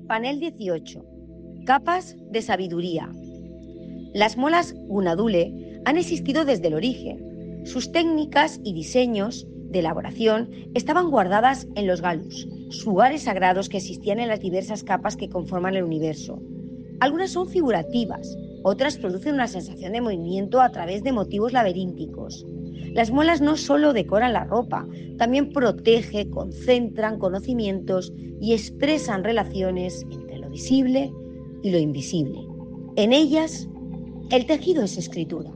Panel 18. Capas de sabiduría. Las molas Gunadule han existido desde el origen. Sus técnicas y diseños de elaboración estaban guardadas en los galus, lugares sagrados que existían en las diversas capas que conforman el universo. Algunas son figurativas, otras producen una sensación de movimiento a través de motivos laberínticos. Las muelas no solo decoran la ropa, también protegen, concentran conocimientos y expresan relaciones entre lo visible y lo invisible. En ellas, el tejido es escritura.